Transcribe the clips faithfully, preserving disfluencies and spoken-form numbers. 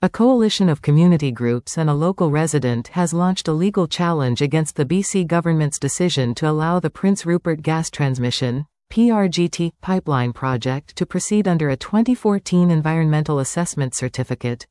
A coalition of community groups and a local resident has launched a legal challenge against the B C government's decision to allow the Prince Rupert Gas Transmission (P R G T) pipeline project to proceed under a twenty fourteen Environmental Assessment Certificate.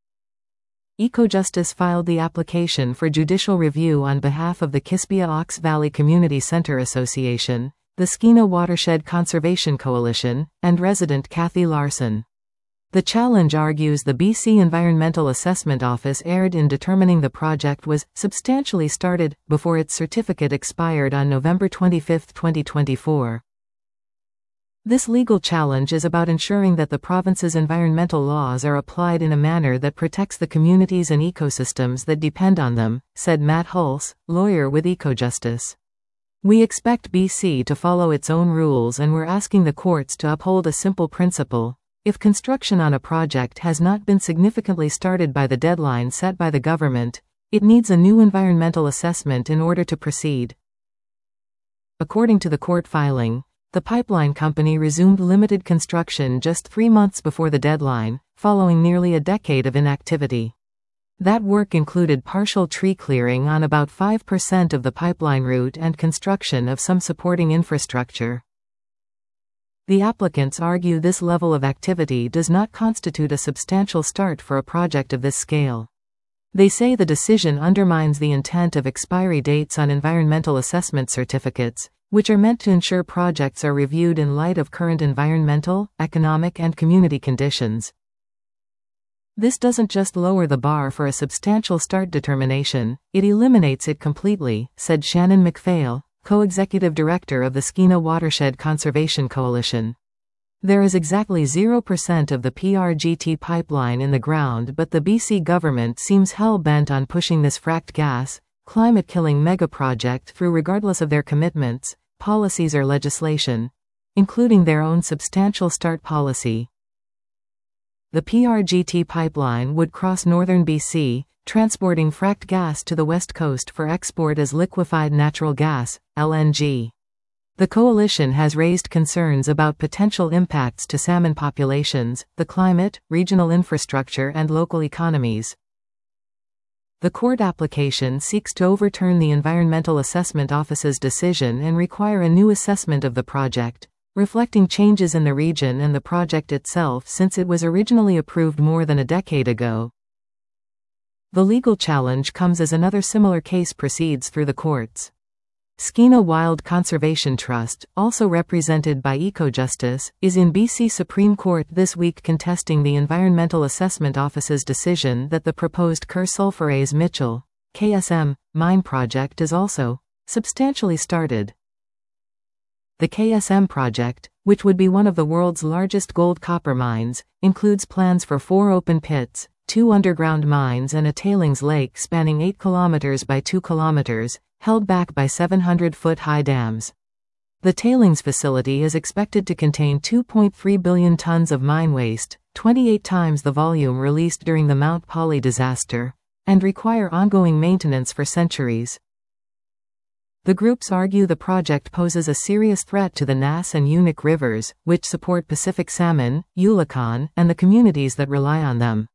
Ecojustice filed the application for judicial review on behalf of the Kispia-Ox Valley Community Center Association, the Skeena Watershed Conservation Coalition, and resident Kathy Larson. The challenge argues the B C Environmental Assessment Office erred in determining the project was substantially started before its certificate expired on November twenty-fifth, twenty twenty-four. This legal challenge is about ensuring that the province's environmental laws are applied in a manner that protects the communities and ecosystems that depend on them, said Matt Hulse, lawyer with Ecojustice. We expect B C to follow its own rules, and we're asking the courts to uphold a simple principle. If construction on a project has not been significantly started by the deadline set by the government, it needs a new environmental assessment in order to proceed. According to the court filing, the pipeline company resumed limited construction just three months before the deadline, following nearly a decade of inactivity. That work included partial tree clearing on about five percent of the pipeline route and construction of some supporting infrastructure. The applicants argue this level of activity does not constitute a substantial start for a project of this scale. They say the decision undermines the intent of expiry dates on environmental assessment certificates, which are meant to ensure projects are reviewed in light of current environmental, economic, and community conditions. This doesn't just lower the bar for a substantial start determination, it eliminates it completely, said Shannon McPhail, co-executive director of the Skeena Watershed Conservation Coalition. There is exactly zero percent of the P R G T pipeline in the ground, but the B C government seems hell-bent on pushing this fracked gas, climate-killing megaproject through regardless of their commitments, policies or legislation, including their own substantial start policy. The P R G T pipeline would cross northern B C, transporting fracked gas to the west coast for export as liquefied natural gas, L N G. The coalition has raised concerns about potential impacts to salmon populations, the climate, regional infrastructure, and local economies. The court application seeks to overturn the Environmental Assessment Office's decision and require a new assessment of the project, reflecting changes in the region and the project itself since it was originally approved more than a decade ago. The legal challenge comes as another similar case proceeds through the courts. Skeena Wild Conservation Trust, also represented by Ecojustice, is in B C Supreme Court this week contesting the Environmental Assessment Office's decision that the proposed Kerr Sulphurase Mitchell K S M mine project is also substantially started. The K S M project, which would be one of the world's largest gold-copper mines, includes plans for four open pits, two underground mines, and a tailings lake spanning eight kilometers by two kilometers, held back by seven hundred foot high dams. The tailings facility is expected to contain two point three billion tons of mine waste, twenty-eight times the volume released during the Mount Polly disaster, and require ongoing maintenance for centuries. The groups argue the project poses a serious threat to the Nass and Unic rivers, which support Pacific salmon, Eulachon, and the communities that rely on them.